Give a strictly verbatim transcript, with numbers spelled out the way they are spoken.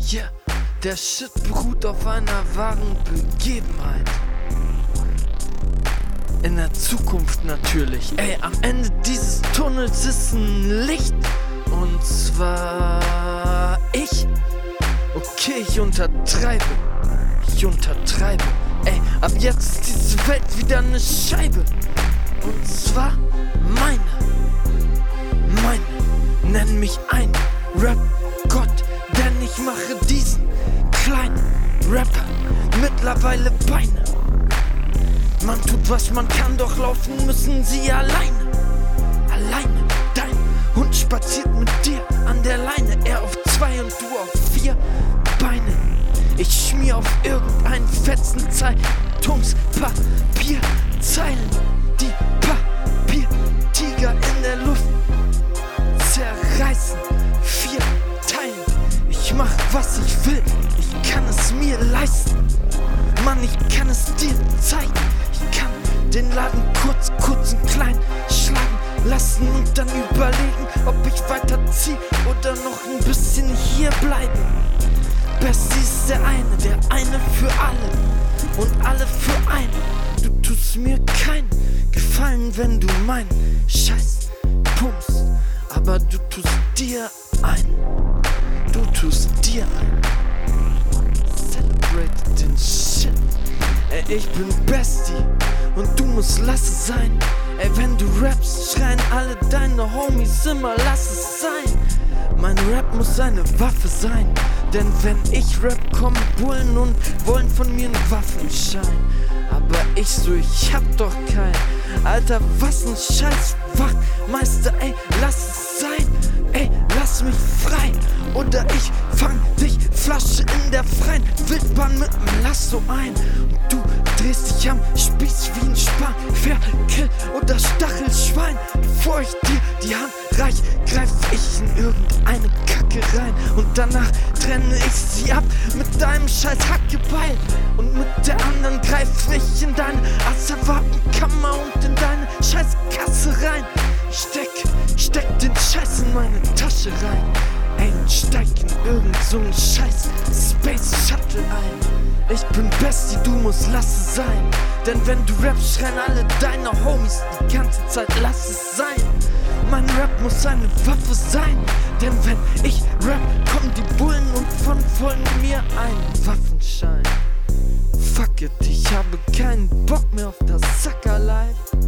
Yeah, der Shit beruht auf einer wahren Begebenheit. In der Zukunft natürlich. Ey, am Ende dieses Tunnels ist ein Licht. Und zwar ich. Okay, ich untertreibe. Ich untertreibe. Ey, ab jetzt ist diese Welt wieder eine Scheibe. Und zwar meine. Meine. Nenn mich ein Rap-Gott, denn ich mache diesen kleinen Rapper mittlerweile Beine. Man tut, was man kann, doch laufen müssen sie alleine. Alleine, dein Hund spaziert mit dir an der Leine. Er auf zwei und du auf vier Beinen. Ich schmier auf irgendeinen fetzen Zeitungspapierzeilen. Die Papiertiger in der Luft zerreißen, vier Teilen. Ich mach, was ich will, ich kann es mir leisten. Mann, ich kann es dir zeigen. Ich kann den Laden kurz, kurz und klein schlagen lassen und dann überlegen, ob ich weiterzieh oder noch ein bisschen hier bleiben. Bestie ist der eine, der eine für alle und alle für einen. Du tust mir keinen Gefallen, wenn du meinen Scheiß pumpst, aber du tust dir ein. Du tust dir ein. Celebrate den Shit. Ey, ich bin Bestie und du musst lass es sein. Ey, wenn du rappst, schreien alle deine Homies immer, lass es sein. Mein Rap muss eine Waffe sein, denn wenn ich rap, kommen Bullen und wollen von mir einen Waffenschein. Aber ich so, ich hab doch keinen. Alter, was ein Scheiß Wachmeister, ey, lass es sein. Ey, lass mich frei, oder ich fang dich Flasche in der freien Wildbahn mit dem Lasso ein. Und du drehst dich am Spieß wie ein Span, Ferkel oder Stachelschwein. Bevor ich dir die Hand reich, greif ich in irgendeine Kacke rein. Und danach trenne ich sie ab mit deinem scheiß Hackebeil. Und mit der anderen greif ich in deine Asservatenkammer und in deine scheiß Kasse rein. Ich steck, steck den Scheiß in meine Tasche rein. Ey, und steig in irgend so einen scheiß Space Shuttle ein. Ich bin Bestie, du musst lass es sein. Denn wenn du rappst, schreien alle deine Homies die ganze Zeit, lass es sein. Mein Rap muss eine Waffe sein. Denn wenn ich rap, kommen die Bullen und von folgen mir einen Waffenschein. Fuck it, ich habe keinen Bock mehr auf das Sucker-Life.